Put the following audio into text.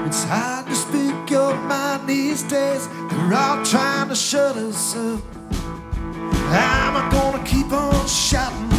It's hard to speak your mind these days. They're all trying to shut us up. I'm gonna keep on shouting